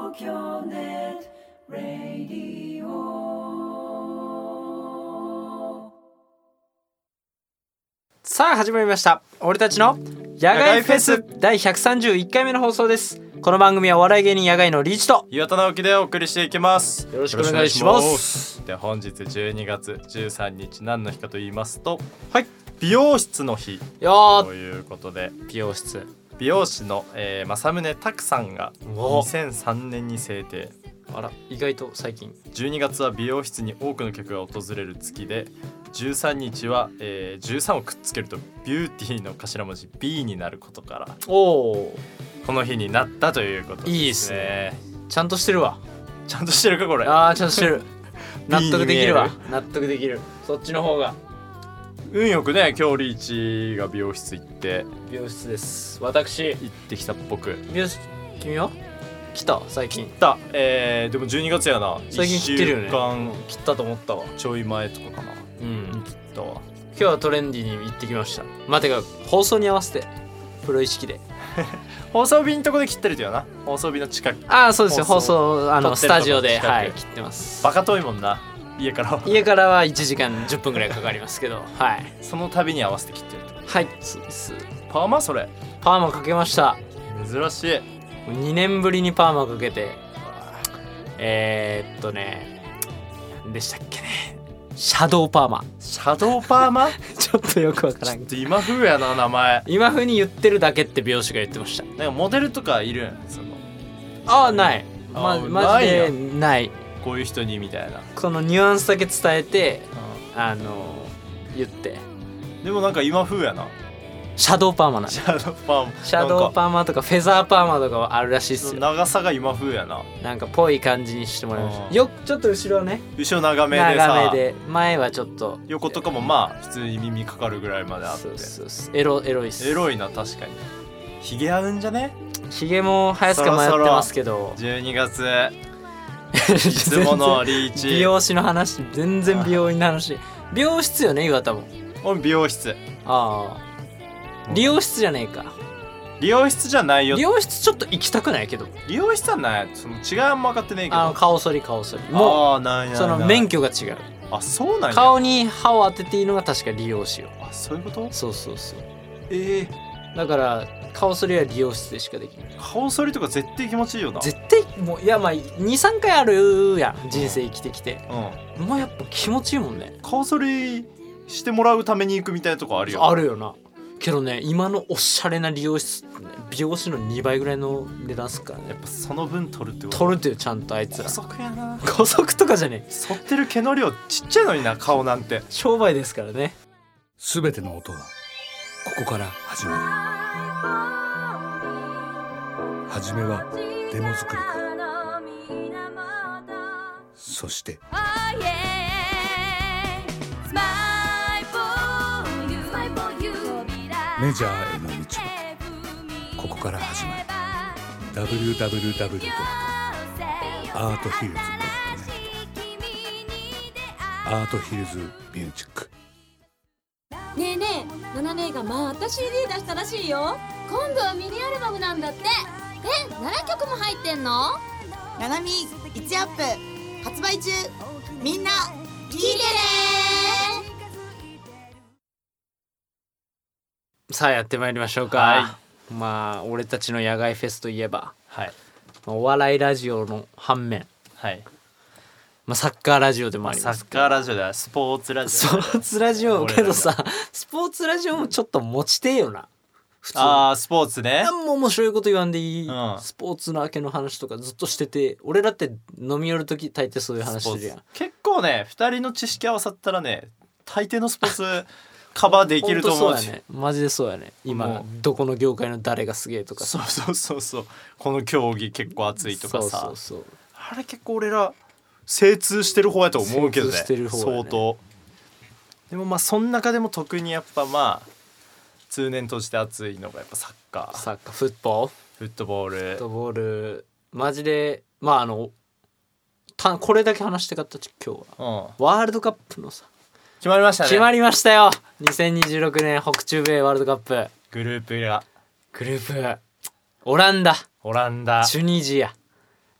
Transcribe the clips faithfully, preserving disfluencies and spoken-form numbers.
東京ネットラディオ。 さあ始まりました、俺たちの野外フェスだいひゃくさんじゅういっかいめの放送です。この番組はお笑い芸人野外のリーチと岩田直樹でお送りしていきます。 よろしくお願いします。 で、本日じゅうにがつじゅうさんにち何の日かと言いますと、 はい、 美容室の日よということで、 美容室美容師の、えー、正宗拓さんがにせんさんねんに制定。 あら、意外と最近。 じゅうにがつは美容室に多くの客が訪れる月で、じゅうさんにちは、えー、じゅうさんをくっつけるとビューティーの頭文字 ビー になることから、 おー、 この日になったということですね。 いいですね。ちゃんとしてるわ。 ちゃんとしてるかこれ。 あー、ちゃんとしてる納得できるわ。 ビー に見え納得できる。そっちの方が運よくね、今日リーチが美容室行って美容室です。私行ってきたっぽく。 美容室、君は来た最近。 来た、えー、でもじゅうにがつやな。 最近切ってるよね。 いっしゅうかん切ったと思ったわ。 ちょい前とかかなうんに切ったわ。 今日はトレンディに行ってきました。待てが放送に合わせてプロ意識で放送日のとこで切ってるとよな。放送日の近く。 ああ、そうですよ。放放送あのス撮ってるとこタジオで、 近くはい、切ってます。 バカ遠いもんな、家からは。 家からはいちじかんじゅっぷんぐらいかかりますけど、はいその度に合わせて切ってると。 はい、そうです。 パーマそれパーマかけました。 珍しい。 にねんぶりにパーマかけて、えー、っとね何でしたっけね、シャドーパーマシャドーパーマちょっとよくわからん。 今風やな、名前。 今風に言ってるだけって美容師が言ってました。 なんかモデルとかいるん、そのああ、ない。ま、 あーマジでないない。 こういう人にみたいな。 このニュアンスだけ伝えて、あの言ってでもなんか今風やな、 シャドーパーマなんで。 シャドーパーマ。 シャドーパーマとかフェザーパーマとかはあるらしいっすよ。 長さが今風やな。 なんかぽい感じにしてもらいました。 うんよちょっと後ろね、 後ろ長めでさ、 長めで、前はちょっと横とかもまあ普通に耳かかるぐらいまであって、 そうそうそう、エロエロいっす。 エロいな。確かにヒゲ合うんじゃね。 ヒゲも生やすか迷ってますけど、 じゅうにがついつものリーチ。 美容師の話、全然美容院の話。美容室よね、岩田も。 俺美容室。 ああ、理容室じゃねえか。 理容室じゃないよ。 理容室ちょっと行きたくないけど。 理容室はない、その違いあんま分かってねえけど。 あの顔剃り顔剃りもあーないないない、 うその免許が違う。 あ、そうなんや。 顔に歯を当てていいのが確か理容師よ。 あ、そういうこと。 そうそうそう。 ええー、 だから顔剃りは理容室でしかできない。 顔剃りとか絶対気持ちいいよな。 絶対もう、いやまあ にさんかいあるやん、人生生きてきて。 うん、 もうやっぱ気持ちいいもんね。 顔剃りしてもらうために行くみたいなとこあるよ。 あるよな。けどね、今のおしゃれな理容室ってね、美容師のにばいぐらいの値段すっからね。 やっぱその分取るってこと。 取るってよ、ちゃんとあいつら。 古速やな。 高速とかじゃねえ、 剃ってる毛の量ちっちゃいのにな、顔なんて。 商売ですからね。 すべての音はここから始まる。はじめはデモ作りからそしてメジャーへの道もここから始まる。 ダブリューダブリューダブリュードットアートヒルズドットネット アートヒルズミュージック。 ねえねえ、ナナ姉がまた シーディー 出したらしいよ。今度はミニアルバムなんだって。え、ななきょくも入ってんの？ ナナミいちアップ発売中。みんな聞いてね。 さあやってまいりましょうか、 はまあ俺たちの野外フェスといえば、 はいお笑いラジオの反面、 はい、 まあ、サッカーラジオでもまあ、 あります。 サッカーラジオではスポーツラジオ。 スポーツラジオけどさ、スポーツラジオもちょっと持ちてえよな。普通あー、スポーツね。 何も面白いこと言わんでいい、 うんスポーツの明けの話とかずっとしてて、俺だって飲み寄るとき大抵そういう話してるやん。 結構ね、ふたりの知識合わさったらね、大抵のスポーツカバーできると思うし。 ほんとそうやね、マジでそうやね。今もうどこの業界の誰がすげえとかさ、 そうそうそうそう、この競技結構熱いとかさ、 そうそうそう、 あれ結構俺ら精通してる方やと思うけどね、 精通してる方やね相当。でもまあその中でも特にやっぱまあ通年通して熱いのがやっぱサッカー、 サッカー、フットボール、 フットボール、 フットボールマジで、まああのたこれだけ話してかった今日は、 うん、 ワールドカップのさ、 決まりましたね。 決まりましたよ。にせんにじゅうろくねん北中米ワールドカップグループがグループ、オランダ、 オランダ、 チュニジア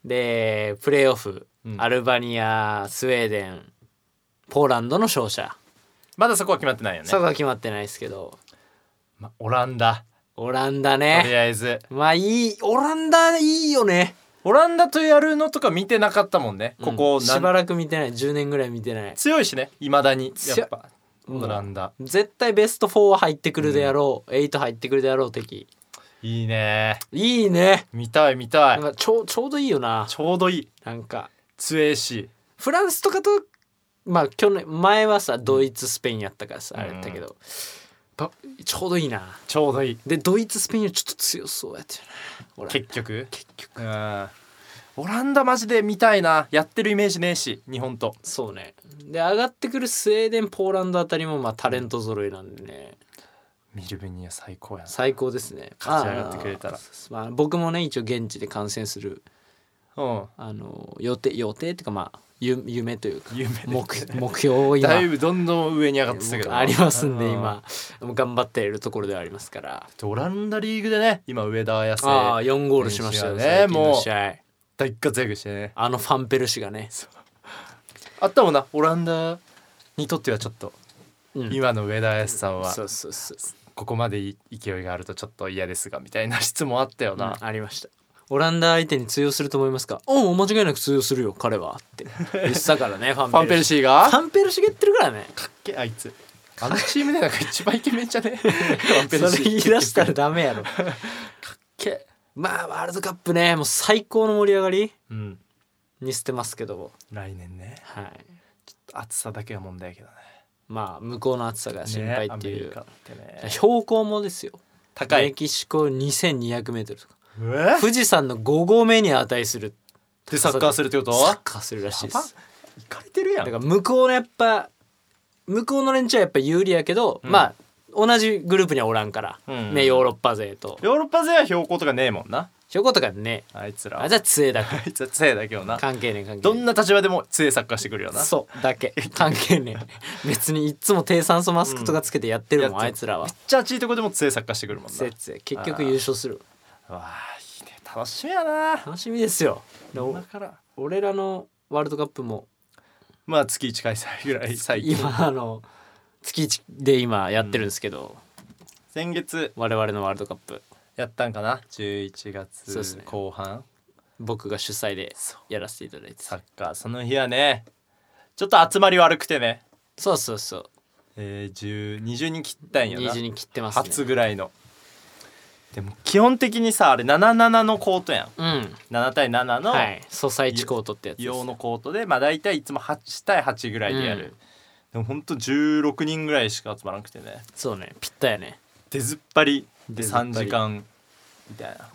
でプレーオフ、 うんアルバニア、スウェーデン、ポーランドの勝者、 まだそこは決まってないよね。 そこは決まってないですけど、 ま、オランダオランダとりね、 あえずまあいい、オランダいいよね。 オランダとやるのとか見てなかったもんね。ここなんうんしばらく見てない、じゅうねんぐらい見てない。 強いしね、未だに強いやっぱオランダ絶対ベストフォーは入ってくるであろう、エイト入ってくるであろう敵。 いいね。 いいね。 見たい見たい。 なんかちょうちょうどいいよな。 ちょうどいい。 なんか強いしフランスとかと、まあ去年前はさドイツスペインやったからさ、 うんあれだったけど、ばちょうどいいな。 ちょうどいい。 でドイツスペインよりちょっと強そうやったよな。オランダ結局結局うんオランダマジで見たいな。やってるイメージねえし日本と。 そうね。で上がってくるスウェーデン、ポーランドあたりもまあタレント揃いなんでね、 見る分には最高やな。 最高ですね。 勝ち上がってくれたらあーまあ、僕もね一応現地で観戦するうんあの予定予定っていうかまあゆ夢というか夢目目標を今だいぶどんどん上に上がってきたけどなありますんでうん今もう頑張っているところではありますから。 オランダリーグでね今上田綺世ああよんゴールしましたよね、 選手がね最近の試合。 大活躍してね。 あのファンペルシがね、 あったもんな、オランダにとってはちょっと、 うん今の上田綺世さんはそうそうそう、 ここまでい勢いがあるとちょっと嫌ですがみたいな質問あったようんな、 ありました。オランダ相手に通用すると思いますか。おお間違いなく通用するよ彼はって言ってたからねファンファンペルシシーがファンペルシが言ってるからね。 かっけあいつあのチームでなんか一番イケメンじゃねファンペルシーそれ言い出したらダメやろ。 けまあワールドカップねもう最高の盛り上がりうんにしてますけど、 来年ねはい、 暑さだけは問題やけどね。 まあ向こうの暑さが心配っていう、 ねアメリカってね標高もですよ。 高いメキシコにせんにひゃくメートルとかえ富士山のご合目に値するでサッカーするってことサッカーするらしいでやばす。 いかれてるやんだから向こうのやっぱ向こうの連中はやっぱ有利やけど、 うんまあ同じグループにはおらんから、 うんね、ヨーロッパ勢とヨーロッパ勢は標高とかねえもんな標高とかねあいつらあじゃあ杖だけあいつは強いだけどな関係ねえ関係ねえどんな立場でも強いサッカーしてくるよな。 そうだけ関係ねえ別にいっつも低酸素マスクとかつけてやってるもん、 うんあいつらはめっちゃ暑いとこでも強いサッカーしてくるもんな。 節結局優勝する。 わあいいね楽しみやな。 楽しみですよ。でお今から俺らのワールドカップもまあ月いち開催ぐらい最近今あの月いちで今やってるんですけど、 先月我々のワールドカップやったんかなじゅういちがつそうですね後半僕が主催でそうやらせていただいて、 サッカーその日はねちょっと集まり悪くてね、 そうそうそうえー、じゅうにじゅうにん切ったんやなにじゅうにん切ってますね。 初ぐらいの。でも基本的にさあれななななのコートやん。 うんななたいななのはいソサイチコートってやつです。 用のコートでまあ大体いつもはちたいはちぐらいでやる、 うんでもほんとじゅうろくにんぐらいしか集まらなくてねそうねぴったやね。 出ずっぱりで出ずっぱりさんじかんみたいな。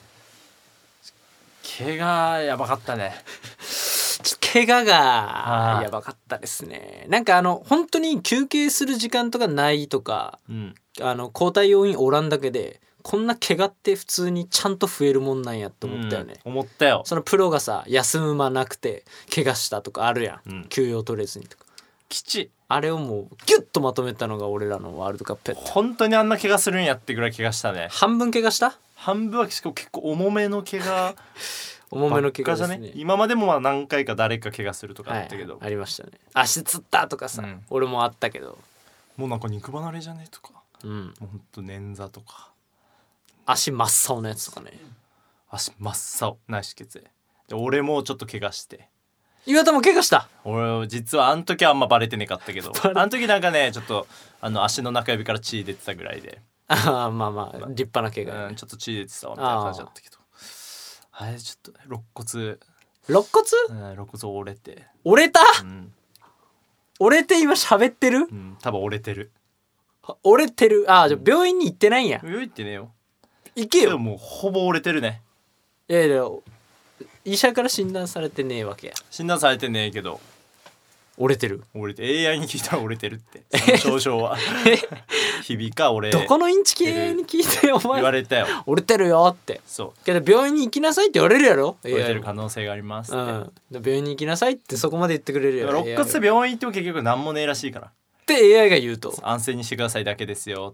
毛がやばかったね。 ちょ怪我がはいやばかったですね。なんかあの本当に休憩する時間とかないとかうんあの交代要員おらんだけでこんな怪我って普通にちゃんと増えるもんなんやって思ったよね、 うん思ったよ。 そのプロがさ休まなくて怪我したとかあるやん、 うん休養取れずにとか基地あれをもうギュッとまとめたのが俺らのワールドカップやった。 本当にあんな怪我するんやってぐらい怪我したね。 半分怪我した半分はしかも結構重めの怪我重めの怪我ばっかじゃねですね。 今までもまあ何回か誰か怪我するとかはいあったけど、 ありましたね。足つったとかさ、 うん俺もあったけど、 もうなんか肉離れじゃねとかうん、 もうほんと捻挫とか足真っ青なやつとかね。 足真っ青内出血でで俺もちょっと怪我して岩田も怪我した。 俺実はあの時はあんまバレてねかったけどバレあの時なんかねちょっとあの足の中指から血出てたぐらいで、 ああまあまあ立派な怪我やね、 うん、ちょっと血出てたわみたいな感じだったけどあれちょっと肋骨、 肋骨うん、肋骨折れて、 折れたうん折れて今喋ってるうん、多分折れてる。 折れてる。ああじゃあ病院に行ってないんや。 言ってねえよ。 行けよ。 でももうほぼ折れてるね。 いやいや医者から診断されてねえわけや。 診断されてねえけど折れてる。 折れて エーアイ に聞いたら折れてるってその症状は日々か俺どこのインチキに聞いてお言わ前れたよ。 折れてるよって。 そうけど病院に行きなさいって言われるやろ。 折れてるエーアイ可能性がありますって、 うん、病院に行きなさいってそこまで言ってくれるやろ。 肋骨で病院行っても結局何もねえらしいからって エーアイ が言うと安静にしてくださいだけですよって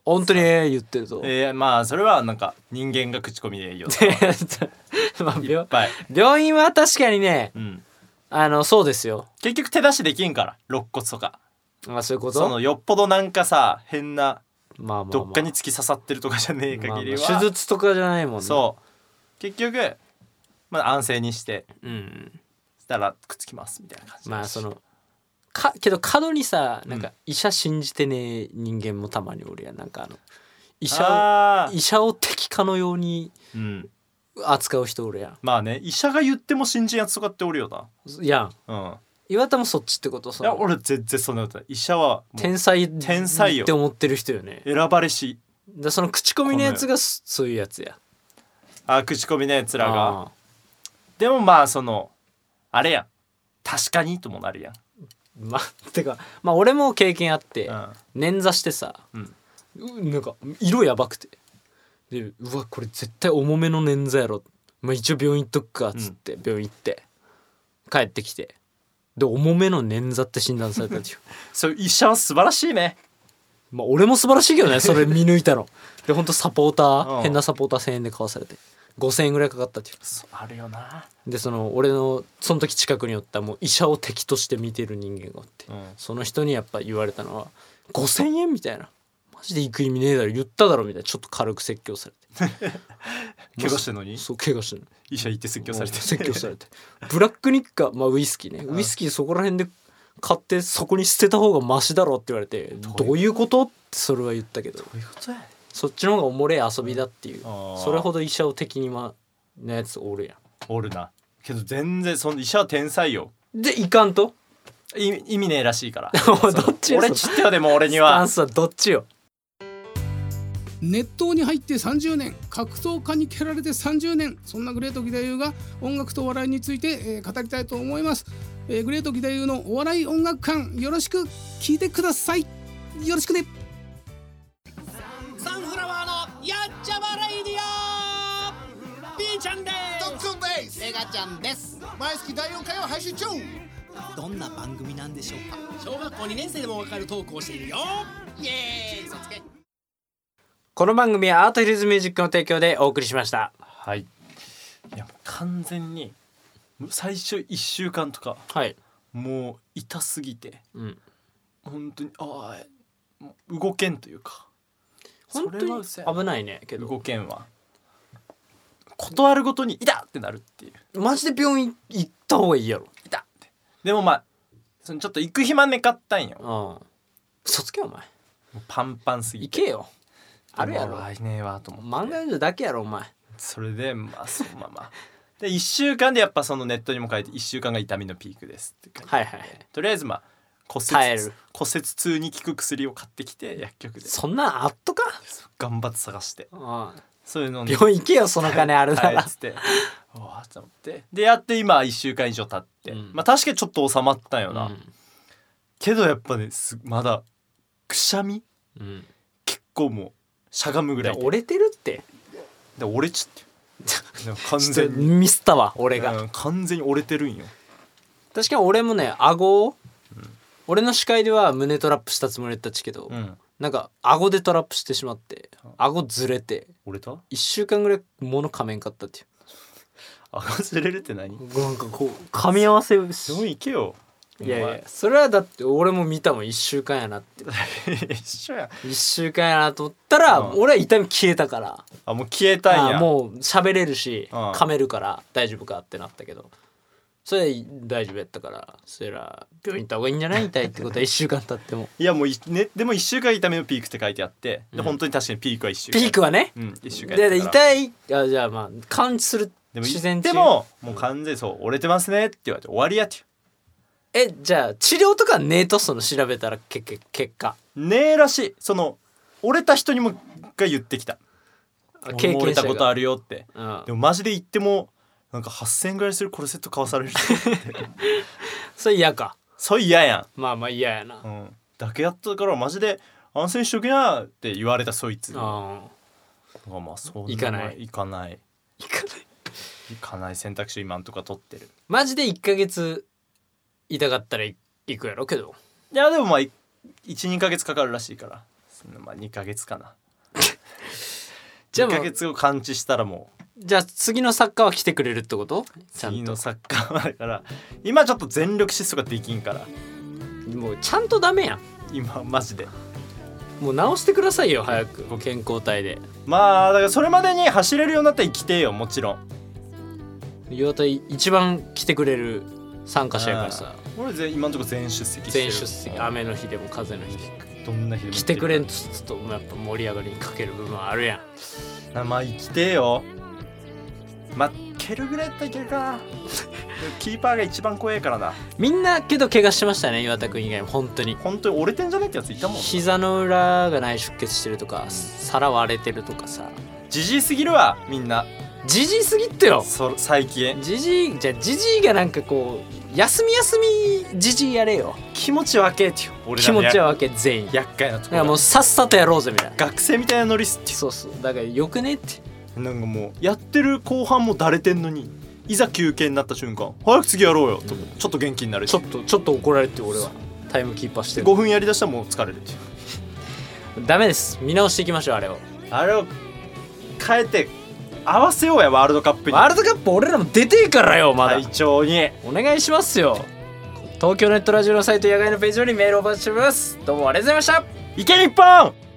本当にええ言ってるぞ。 えー、まあそれはなんか人間が口コミでいいよまあ、 いっ病ぱい、 病院は確かにね、 うん、 あのそうですよ。 結局手出しできんから肋骨とかまあそういうこと。 そのよっぽどなんかさ変なまあまあまあ、 どっかに突き刺さってるとかじゃねえ限りは、 まあまあ手術とかじゃないもんね。 そう結局まあ安静にしてう。うん。 したらくっつきますみたいな感じ。 まあそのかけど過度にさなんか医者信じてねえ人間もたまにおるやん。なんかあの医者あー医者を敵かのようにうん扱う人おるやまあね医者が言っても信じんやつとかっておるよん。いやん。 な。うん岩田もそっちってこと。そのいや俺全然そんなことない。医者はもう天才天才よって思ってる人よね。 選ばれしでその口コミのやつがそそういうやつや。 あ口コミのやつらがあでもまあそのあれやん確かにともなるやん。 ーまあてかまあ俺も経験あって、 うん捻挫してさ、 うんうなんか色やばくてでうわこれ絶対重めの捻挫やろ、まあ、一応病院行っとくかっつって病院行って帰ってきてで重めの捻挫って診断されたんですよそういう医者は素晴らしいね。 まあ俺も素晴らしいけどねそれ見抜いたのでほんとサポーター、 うん変なサポーターせんえんで買わされてごせんえんぐらいかかったっていう。 そうあるよな。 でその俺のその時近くにおったもう医者を敵として見てる人間がおって、 うんその人にやっぱ言われたのはごせんえんみたいなマジで行く意味ねえだろ言っただろみたいなちょっと軽く説教されて怪我してんのにそう怪我してる医者行って説教されて説教されてブラックニッカ、まあ、ウイスキーねウイスキーそこら辺で買ってそこに捨てた方がマシだろって言われてどういうことってそれは言ったけどどういうことやねん。 そっちの方がおもれえ遊びだっていう、 あーそれほど医者を敵にまなやつおるやおるなけど全然その医者は天才よ。 んでいかんと意味意味ねえらしいからおいどっちよ俺ちってよでも俺にスタはンスはどっちよ。 熱湯に入ってさんじゅうねん、格闘家に蹴られてさんじゅうねん、そんなグレート義太夫が音楽とお笑いについて、えー語りたいと思います、えーグレート義太夫のお笑い音楽館、よろしく聞いてください。よろしくね。 サンフラワーのやっちゃまレイディオピーちゃんですトッツンです。 メガちゃんです。 毎月だいよんかいを配信中。 どんな番組なんでしょうか。小学校にねん生でもわかるトークをしているよ。イエーイ嘘つけ。 この番組はアートヒルズミュージックの提供でお送りしました。 はいいや完全に最初いっしゅうかんとかはい。 もう痛すぎてうん。 本当にああ動けんというか本当に危ないねけど。 動けんわ断るごとに痛っってなるっていうマジで病院行った方がいいやろ。 痛ってでもまあそのちょっと行く暇ねかったんよ。 うん。嘘つけよお前。 もうパンパンすぎて行けよ。あるやろ。 あいねえわと思って漫画読んでるだけやろお前。 それでまあそうまあまあでいっしゅうかんでやっぱそのネットにも書いていっしゅうかんが痛みのピークですって書いてあってはいはいはいとりあえずまあ骨折耐える骨折痛に効く薬を買ってきて薬局でそんなんあっとか。 頑張って探してうん。 そういうのをね病院行けよその金あるならはいっ。つっておわーと思ってでやって今いっしゅうかん以上経って、 うんまあ確かにちょっと収まったんよな、 うんけどやっぱねすまだくしゃみうん。 結構もうしゃがむぐらいで折れてるって。 で折れちってでも完全にミスったわ俺が。 うん完全に折れてるんよ。 確かに俺もね顎を、俺の視界では胸トラップしたつもりだったっちけど、 うんなんか顎でトラップしてしまって顎ずれて折れたいっしゅうかんぐらい物噛めんかったってい顎ずれるって何うなんかこう噛み合わせを病院行けよ。 いやいやそれはだって俺も見たもんいっしゅうかんやなってお前一緒や。 いっしゅうかんやなと思ったら、 うん俺は痛み消えたからあもう消えたんや。 あもう喋れるし、 うん噛めるから大丈夫かってなったけどそれで大丈夫やったからそれら病院行った方がいいんじゃない痛いってことはいっしゅうかん経ってもいやもういねでもいっしゅうかん痛みのピークって書いてあってでうん本当に確かにピークはいっしゅうかん。 ピークはねうんいっしゅうかんやででったから。 痛いあじゃあまあ感知するでも自然治癒でももう完全にそう折れてますねって言われて終わりやってえじゃあ治療とかねえとその調べたらけけ結果ねえらしい。その折れた人にもが言ってきた。俺経験者がも折れたことあるよって。 うんでもマジで言ってもなんかはっせんえんぐらいするコルセット買わされるそれ嫌かそれ嫌やまあまあ嫌やな、 ん、うん、だけやったからマジで安静にしときなって言われたそいつにあまあまあそんな行かない行かないいかない行かない選択肢今んとか取ってる。 マジでいっかげつ痛かったら行くやろけどいやでもまあいちにかげつかかるらしいからまあにかげつかな。 じゃあもうにかげつを完治したらもうじゃあ次のサッカーは来てくれるってこと？ちゃんと次のサッカーはだから今ちょっと全力疾走ができんからもうちゃんとダメやん。 今マジでもう直してくださいよ早く健康体で。 まあだからそれまでに走れるようになったら生きてえよもちろん。 岩田一番来てくれる参加者やからさ。 俺ぜ今のところ全出席してる。 全出席。雨の日でも風の日でもどんな日でも来てくれんとちょっとやっぱ盛り上がりに欠ける部分あるやん。 まあ生きてえよ。まあ蹴るぐらいやったらいけるかな。キーパーが一番怖えからな。 みんなけど怪我してましたね岩田君以外も本当に。 本当に折れてんじゃねってやついたもん。 膝の裏が内出血してるとか皿割れてるとかさ。 ジジイすぎるわみんな。 ジジイすぎってよ。 そ最近ジジイじゃあジジイがなんかこう休み休みジジイやれよ。 気持ち分けってよ。俺ら気の持ちは分け全員。 厄介なところだからもうさっさとやろうぜみたいな。 学生みたいなノリっすって。 そうそうだからよくねって。 なんかもうやってる後半もだれてんのにいざ休憩になった瞬間早く次やろうよと、うん、ちょっと元気になるしちょっとちょっと怒られて俺はタイムキーパーしてる。 ごふんやりだしたらもう疲れるっていう。 ダメです。見直していきましょうあれを。 あれを変えて合わせようやワールドカップに。 ワールドカップ俺らも出ていからよまだ。 隊長にお願いしますよ。東京ネットラジオのサイト野外のページよりメールをお待ちしております。どうもありがとうございました。 いけ日本。